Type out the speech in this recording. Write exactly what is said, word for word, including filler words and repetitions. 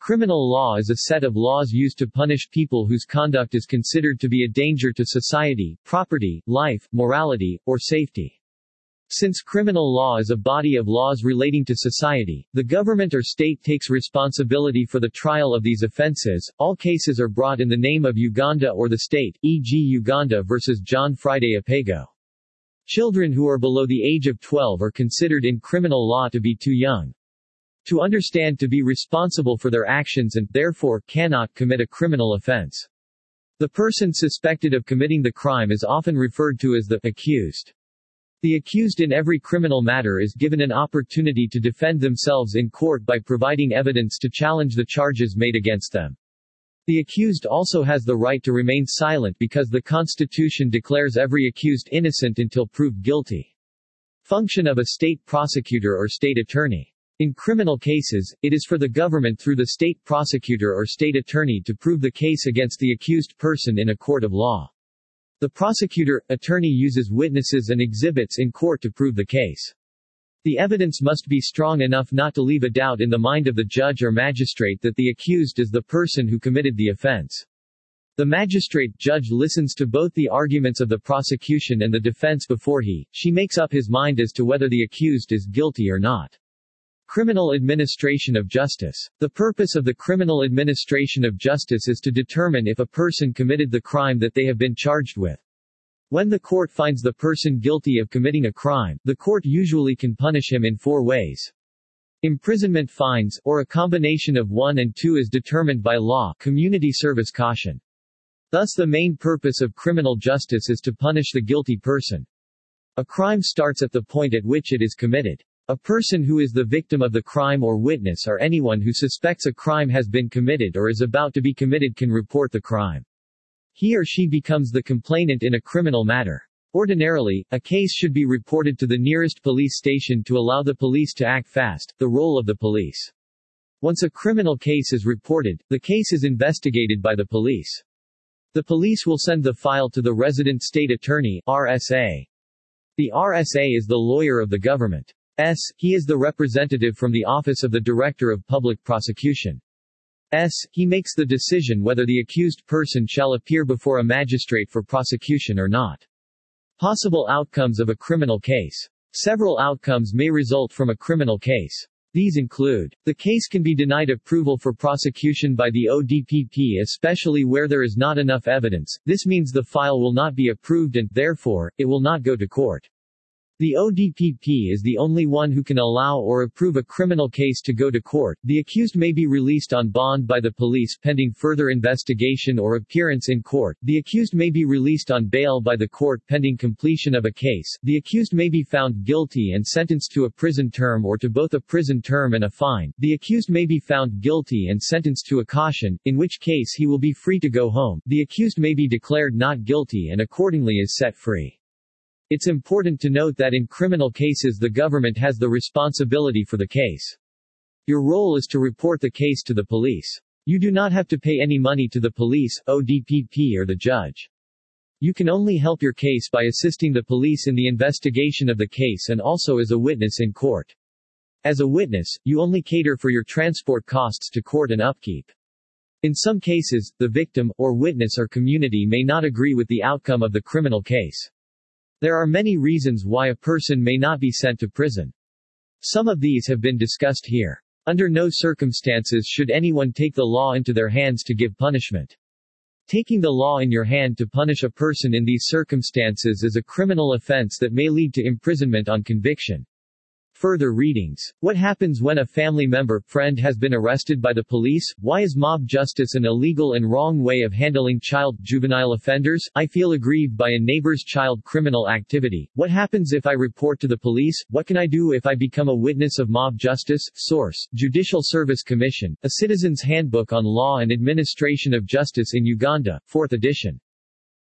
Criminal law is a set of laws used to punish people whose conduct is considered to be a danger to society, property, life, morality, or safety. Since criminal law is a body of laws relating to society, the government or state takes responsibility for the trial of these offenses. All cases are brought in the name of Uganda or the state, for example Uganda versus John Friday Apego. Children who are below the age of twelve are considered in criminal law to be too young to understand to be responsible for their actions and, therefore, cannot commit a criminal offense. The person suspected of committing the crime is often referred to as the accused. The accused in every criminal matter is given an opportunity to defend themselves in court by providing evidence to challenge the charges made against them. The accused also has the right to remain silent because the Constitution declares every accused innocent until proved guilty. Function of a state prosecutor or state attorney. In criminal cases, it is for the government through the state prosecutor or state attorney to prove the case against the accused person in a court of law. The prosecutor, attorney uses witnesses and exhibits in court to prove the case. The evidence must be strong enough not to leave a doubt in the mind of the judge or magistrate that the accused is the person who committed the offense. The magistrate judge listens to both the arguments of the prosecution and the defense before he, she makes up his mind as to whether the accused is guilty or not. Criminal administration of justice. The purpose of the criminal administration of justice is to determine if a person committed the crime that they have been charged with. When the court finds the person guilty of committing a crime, the court usually can punish him in four ways. Imprisonment, fines, or a combination of one and two is determined by law, community service, caution. Thus the main purpose of criminal justice is to punish the guilty person. A crime starts at the point at which it is committed. A person who is the victim of the crime or witness or anyone who suspects a crime has been committed or is about to be committed can report the crime. He or she becomes the complainant in a criminal matter. Ordinarily, a case should be reported to the nearest police station to allow the police to act fast, the role of the police. Once a criminal case is reported, the case is investigated by the police. The police will send the file to the resident state attorney, R S A. The R S A is the lawyer of the government. S. He is the representative from the Office of the Director of Public Prosecution. S. He makes the decision whether the accused person shall appear before a magistrate for prosecution or not. Possible outcomes of a criminal case. Several outcomes may result from a criminal case. These include: the case can be denied approval for prosecution by the O D P P, especially where there is not enough evidence. This means the file will not be approved and, therefore, it will not go to court. The O D P P is the only one who can allow or approve a criminal case to go to court. The accused may be released on bond by the police pending further investigation or appearance in court. The accused may be released on bail by the court pending completion of a case. The accused may be found guilty and sentenced to a prison term or to both a prison term and a fine. The accused may be found guilty and sentenced to a caution, in which case he will be free to go home. The accused may be declared not guilty and accordingly is set free. It's important to note that in criminal cases the government has the responsibility for the case. Your role is to report the case to the police. You do not have to pay any money to the police, O D P P or the judge. You can only help your case by assisting the police in the investigation of the case and also as a witness in court. As a witness, you only cater for your transport costs to court and upkeep. In some cases, the victim, or witness or community may not agree with the outcome of the criminal case. There are many reasons why a person may not be sent to prison. Some of these have been discussed here. Under no circumstances should anyone take the law into their hands to give punishment. Taking the law in your hand to punish a person in these circumstances is a criminal offense that may lead to imprisonment on conviction. Further readings. What happens when a family member, friend has been arrested by the police? Why is mob justice an illegal and wrong way of handling child, juvenile offenders? I feel aggrieved by a neighbor's child criminal activity. What happens if I report to the police? What can I do if I become a witness of mob justice? Source: Judicial Service Commission, A Citizen's Handbook on Law and Administration of Justice in Uganda, fourth edition.